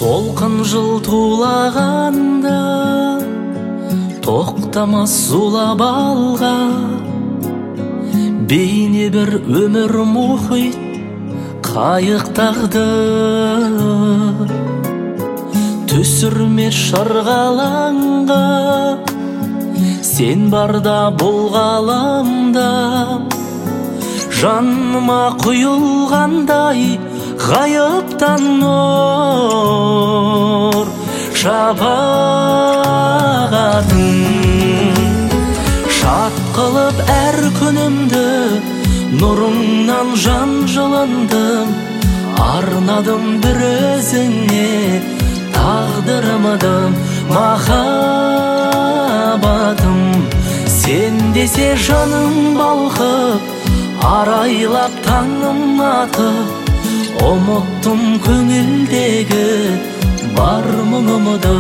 Солқын жыл тулағанда тоқтамас зулап алға, бейне бір өмір мұхит қайықтағды. Түсірме шарғалаңға, сен барда бұл ғаламда. Жаныма құйылғандай ғайыптан нұр шапағатың. Шат қылып әр күнімді, нұрыңнан жан жылындым. Арнадым бір өзіңе, тағдырымдым махаббатым. Сен десе жаным балқып, арайлап таңым атып, ұмыттым көңілдегі бар мұңымды.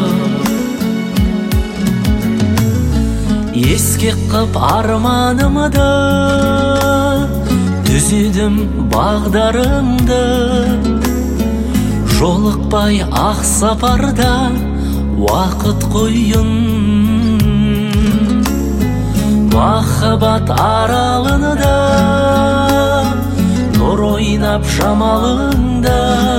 Еске қып арманымды, түзедім бағдарымды. Жолықпай ақ сапарда уақыт қойын. Махаббат аралында нұр ойнап жамалыңда.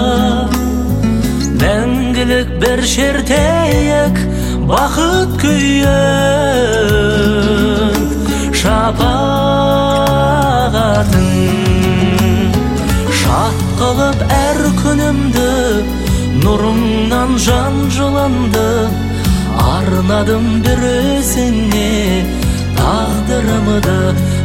Мәңгілік бір шертейік бақыт күйін. Шапағатың шат қылып әр күнімді, нұрыңнан жан жылынды. Арнадым бір өзіңе, тағдырымды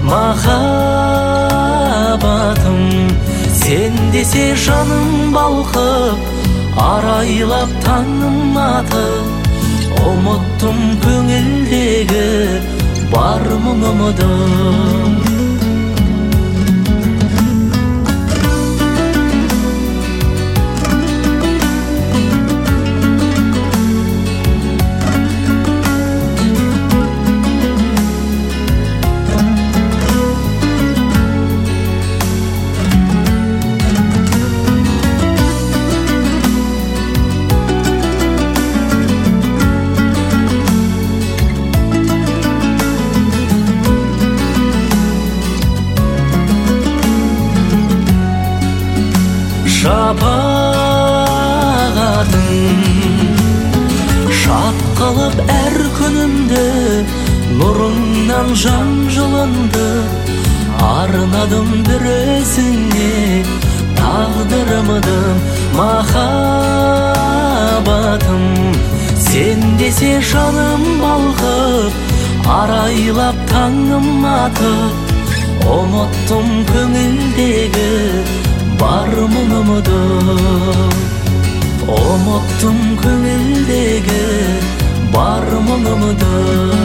махаббатым. Сен десе жаным балқып, арайлап таңым атып, ұмыттым көңілдегі бар мұңымды. Шапағатың шат қылып әр күнімді, нұрыңнан жан жылынды. Арнадым бір өзіңе, тағдырымды махаббатым. Сен десе жаным балқып, арайлап таңым атып, ұмыттым көңілдегі бар мұңымды. Ұмыттым көңілдегі бар мұңымды.